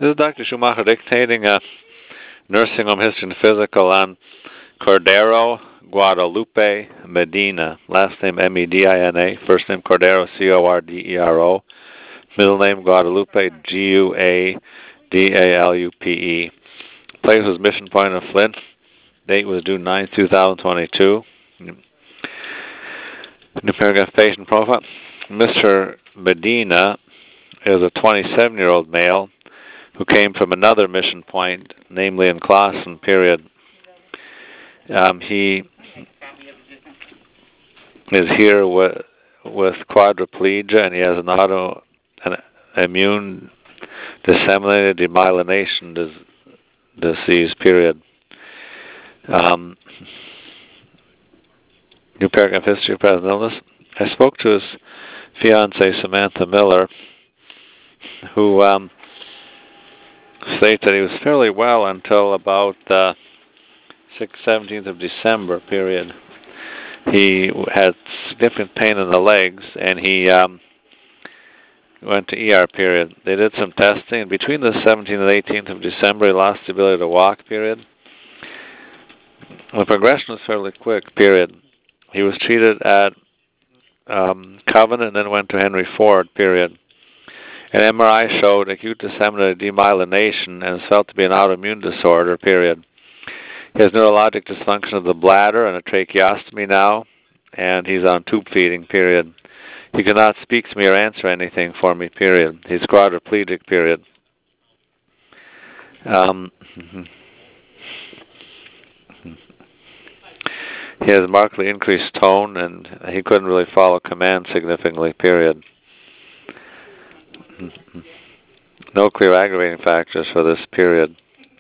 This is Dr. Schumacher dictating a nursing home history and physical on Cordero Guadalupe Medina. Last name Medina. First name Cordero Cordero. Middle name Guadalupe Guadalupe. Place was Mission Point of Flint. Date was June 9, 2022. New paragraph, patient profile. Mr. Medina is a 27-year-old male who came from another mission point, namely in Clawson, period. He is here with quadriplegia, and he has an immune disseminated demyelination disease, period. New paragraph, history of present illness. I spoke to his fiancée, Samantha Miller, who states that he was fairly well until about 17th of December, period. He had significant pain in the legs, and he went to ER, period. They did some testing, and between the 17th and 18th of December, he lost the ability to walk, period. The progression was fairly quick, period. He was treated at Covenant and then went to Henry Ford, period. An MRI showed acute disseminated demyelination and is felt to be an autoimmune disorder, period. He has neurologic dysfunction of the bladder and a tracheostomy now, and he's on tube feeding, period. He cannot speak to me or answer anything for me, period. He's quadriplegic, period. He has markedly increased tone, and he couldn't really follow commands significantly, period. No clear aggravating factors for this, period.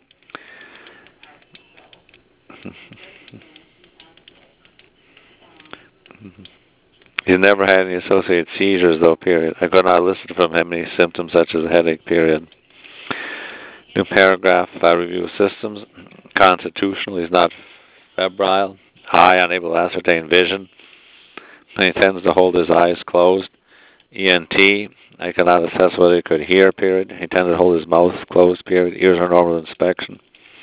He's never had any associated seizures, though, period. I could not elicit from him any symptoms such as a headache, period. New paragraph, review of systems. Constitutional, he's not febrile. High, unable to ascertain vision. He tends to hold his eyes closed. ENT, I cannot assess whether he could hear, period. He tends to hold his mouth closed, period. Ears are normal inspection.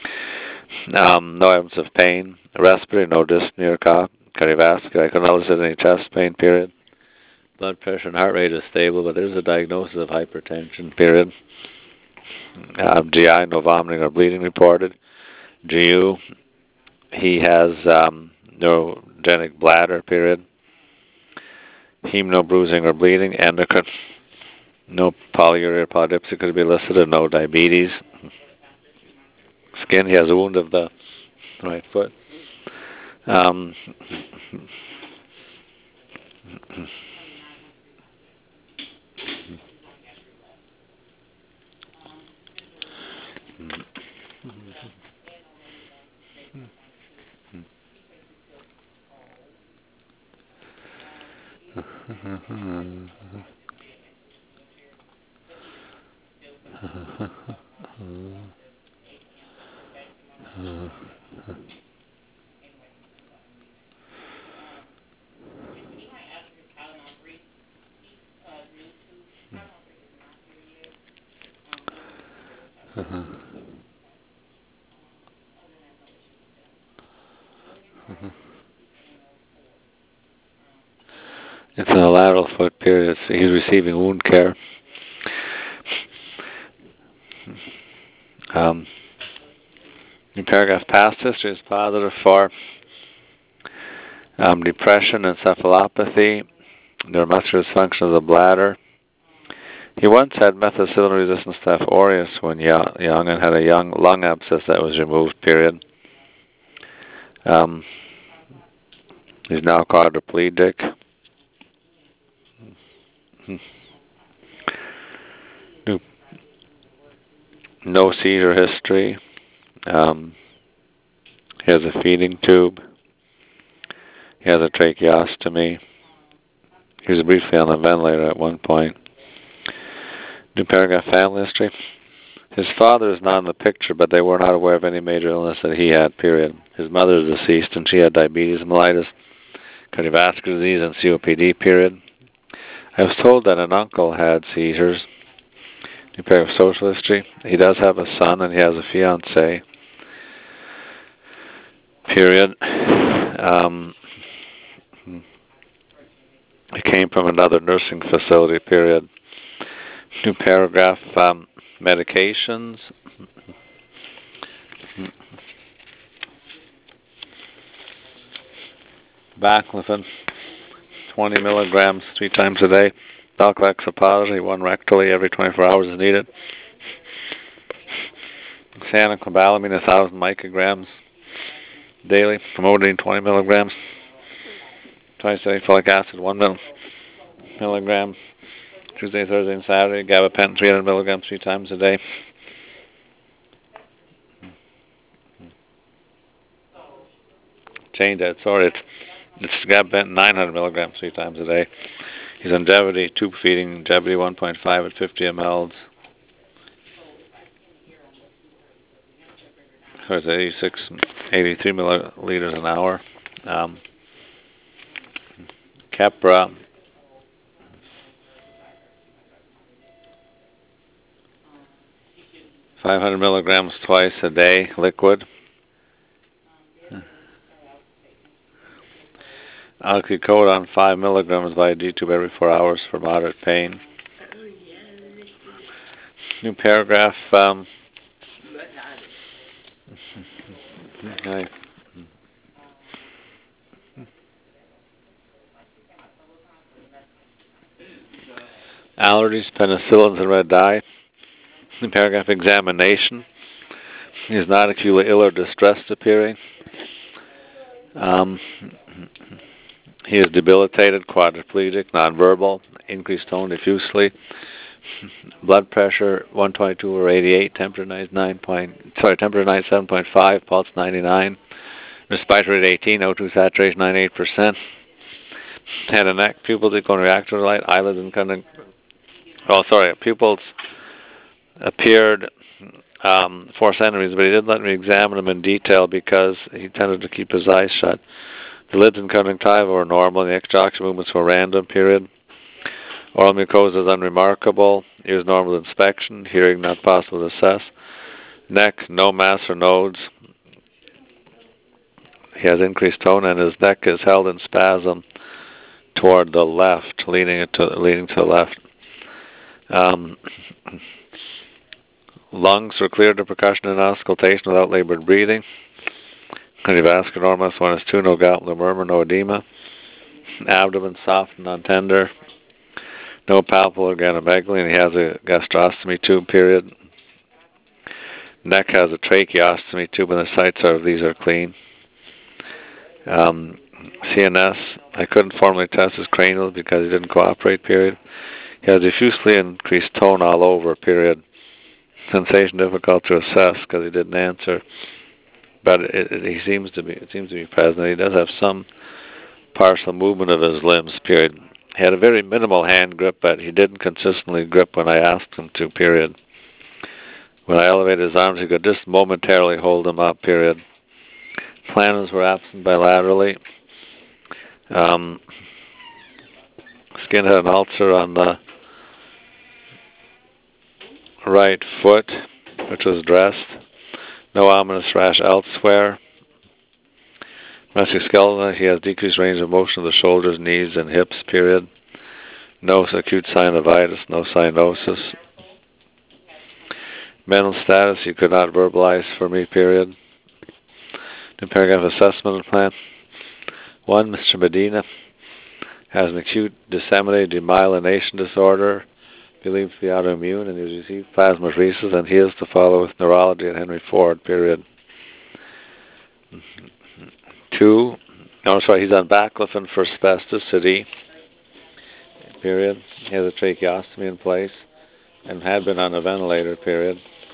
No evidence of pain. Respiratory, no dyspnea or cough. Cardiovascular, I cannot elicit any chest pain, period. Blood pressure and heart rate is stable, but there's a diagnosis of hypertension, period. GI, no vomiting or bleeding reported. GU, he has neurogenic bladder, period. Heme, no bruising or bleeding. Endocrine, no polyuria or polydipsia could be listed, no diabetes. Skin, he has a wound of the right foot. It's in the lateral foot, period. He's receiving wound care. In paragraph, past history is positive for depression, encephalopathy, neuromuscular dysfunction of the bladder. He once had methicillin-resistant Staph aureus when young and had a young lung abscess that was removed, period. He's now quadriplegic. No seizure history. He has a feeding tube. He has a tracheostomy. He was briefly on a ventilator at one point. New paragraph, family history. His father is not in the picture, but they were not aware of any major illness that he had, period. His mother is deceased, and she had diabetes, mellitus, cardiovascular disease, and COPD, period. I was told that an uncle had seizures. New paragraph, social history. He does have a son and he has a fiancée. Period. He came from another nursing facility. Period. New paragraph, medications. Baclofen, 20 milligrams 3 times a day. Alkalox suppository, 1 rectally every 24 hours is needed. Cyanocobalamin, 1,000 micrograms daily. Famotidine, 20 milligrams twice a day. Folic acid, 1 milligram Tuesday, Thursday, and Saturday. Gabapentin, 300 milligrams 3 times a day. Change that, sorry. It's gabapentin, 900 milligrams 3 times a day. He's on Jevity, tube feeding, Jevity 1.5 at 50 mLs. So it's 83 milliliters an hour. Keppra, 500 milligrams twice a day, liquid. Oxycodone, 5 milligrams by D-tube every 4 hours for moderate pain. New paragraph. Okay. Allergies, penicillins, and red dye. New paragraph, examination. He is not acutely ill or distressed appearing. He is debilitated, quadriplegic, nonverbal, increased tone diffusely. Blood pressure 122/88, temperature 97.5, pulse 99, respiratory rate 18, O2 saturation 98%. Head and neck, pupils equal reactive light, eyelids and pupils appeared 4 centimeters, but he didn't let me examine them in detail because he tended to keep his eyes shut. The lids and conjunctiva were normal, and the extraocular movements were random. Period. Oral mucosa is unremarkable. Ears normal inspection. Hearing not possible to assess. Neck, no mass or nodes. He has increased tone, and his neck is held in spasm toward the left, leaning to the left. Lungs were clear to percussion and auscultation without labored breathing. Cardiovascular normal, 1:2, no gout, no murmur, no edema. Abdomen soft and non-tender. No palpable organomegaly, and he has a gastrostomy tube. Period. Neck has a tracheostomy tube, and the sites of these are clean. CNS, I couldn't formally test his cranial because he didn't cooperate. Period. He has diffusely increased tone all over. Period. Sensation difficult to assess because he didn't answer, but it seems to be present. He does have some partial movement of his limbs. Period. He had a very minimal hand grip, but he didn't consistently grip when I asked him to. Period. When I elevated his arms, he could just momentarily hold them up. Period. Planners were absent bilaterally. Skin had an ulcer on the right foot, which was dressed. No ominous rash elsewhere. Musculoskeletal, he has decreased range of motion of the shoulders, knees, and hips. Period. No acute synovitis, no cyanosis. Mental status, he could not verbalize for me. Period. New paragraph, assessment plan. 1. Mr. Medina has an acute disseminated demyelination disorder, believed to be autoimmune, and he has received plasmapheresis, and he is to follow with neurology at Henry Ford. Period. 2. He's on baclofen for spasticity. Period. He has a tracheostomy in place and had been on a ventilator. Period.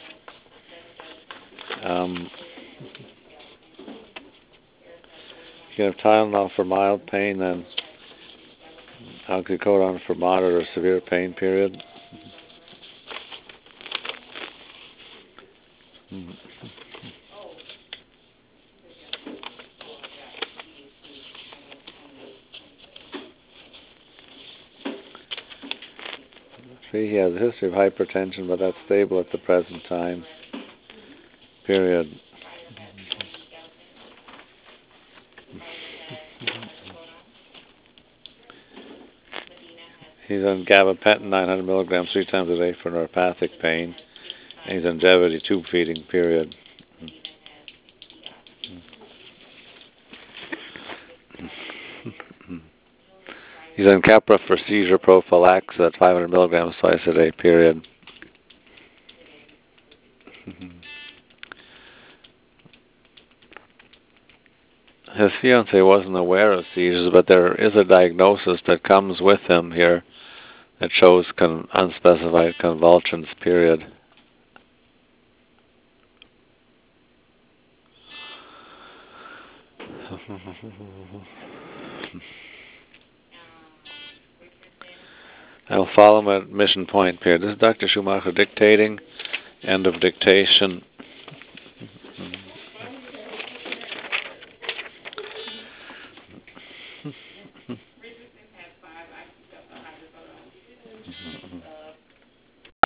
You have Tylenol for mild pain and oxycodone for moderate or severe pain. Period. See, he has a history of hypertension, but that's stable at the present time. Period. He's on gabapentin 900 milligrams 3 times a day for neuropathic pain. And he's on Gevity tube feeding, period. He's on Keppra for seizure prophylaxis at 500 milligrams twice a day, period. His fiancée wasn't aware of seizures, but there is a diagnosis that comes with him here that shows unspecified convulsions, period. I'll follow him at Mission Point, period. This is Dr. Schumacher dictating. End of dictation.